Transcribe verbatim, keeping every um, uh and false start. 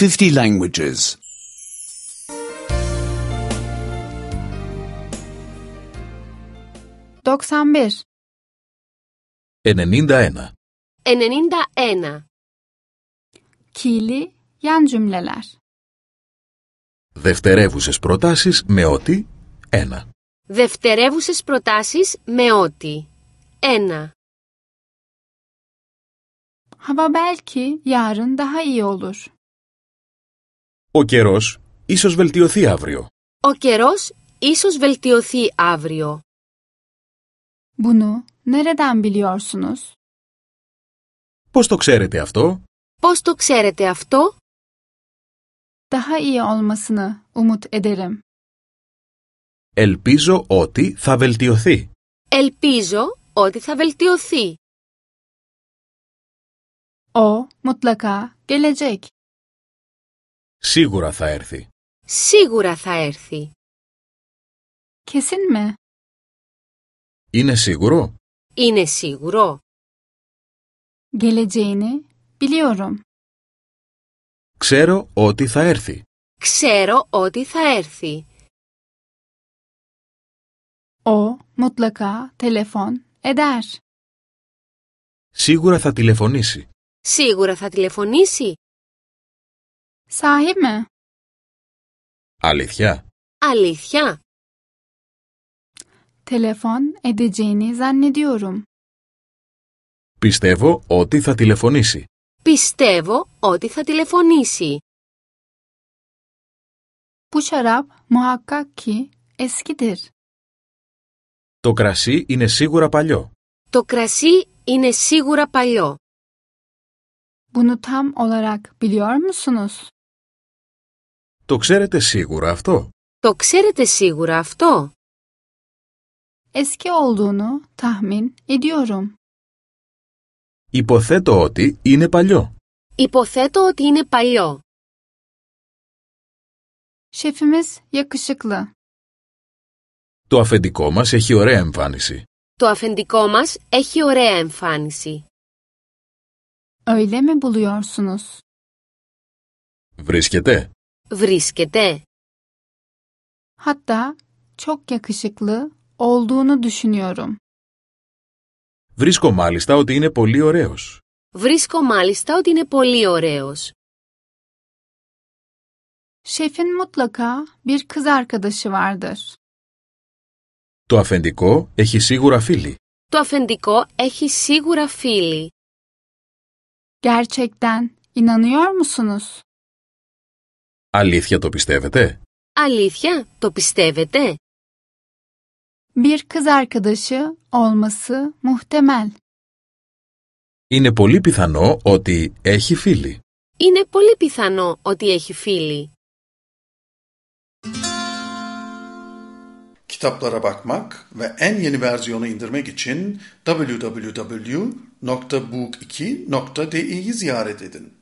fifty languages. doksan bir. ενενήντα ένα. ενενήντα ένα. Fiili yan cümleler. Δευτερεύουσες προτάσεις με ότι ένα. Δευτερεύουσες προτάσεις με ότι ένα. Hava belki yarın daha iyi olur. Ο καιρός ίσως βελτιωθεί αύριο. Ο καιρός ίσως βελτιωθεί αύριο. Bunu nereden biliyorsunuz? Πώς το ξέρετε αυτό? Πώς το ξέρετε αυτό? Daha iyi olmasını umut ederim. Ελπίζω ότι θα βελτιωθεί. Ελπίζω ότι θα βελτιωθεί. O mutlaka gelecek. Σίγουρα θα έρθει. Σίγουρα θα έρθει. Kesin mi? Είναι σίγουρο? Είναι σίγουρο? Geleceğini biliyorum. Ξέρω ότι θα έρθει. Ξέρω ότι θα έρθει. O mutlaka telefon eder. Σίγουρα θα τηλεφωνήσει. Σίγουρα θα τηλεφωνήσει. Sahi mi? Αλήθεια? Αλήθεια? Telefon edeceğini zannediyorum. Πιστεύω ότι θα τηλεφωνήσει. Πιστεύω ότι θα τηλεφωνήσει. Bu şarap muhakkak ki eskidir. Το κρασί είναι σίγουρα παλιό. Το κρασί είναι σίγουρα παλιό. Bunu tam olarak biliyor musunuz? Το ξέρετε σίγουρα αυτό? Το ξέρετε σίγουρα αυτό? Eski olduğunu tahmin ediyorum. Υποθέτω ότι είναι παλιό. Υποθέτω ότι είναι παλιό. Şefimiz yakışıklı. Το αφεντικό μας έχει ωραία εμφάνιση. Το αφεντικό μας έχει ωραία εμφάνιση. Öyle mi buluyorsunuz? Βρίσκεται? Βρίσκεται? Hatta çok yakışıklı olduğunu düşünüyorum. Βρίσκω μάλιστα ότι είναι πολύ ωραίος. Βρίσκω μάλιστα ότι είναι πολύ ωραίος. Şefin mutlaka bir kız arkadaşı vardır. Το αφεντικό έχει σίγουρα φίλη. Το αφεντικό έχει σίγουρα φίλη. Gerçekten inanıyor musunuz? Αλήθεια το πιστεύετε? Αλήθεια, το πιστεύετε? Bir kız arkadaşı olması muhtemel. Είναι πολύ πιθανό ότι έχει φίλη. Είναι πολύ πιθανό ότι έχει φίλη. Kitaplara bakmak ve en yeni versiyonu indirmek için double-u double-u double-u nokta book iki nokta d i'yi ziyaret edin.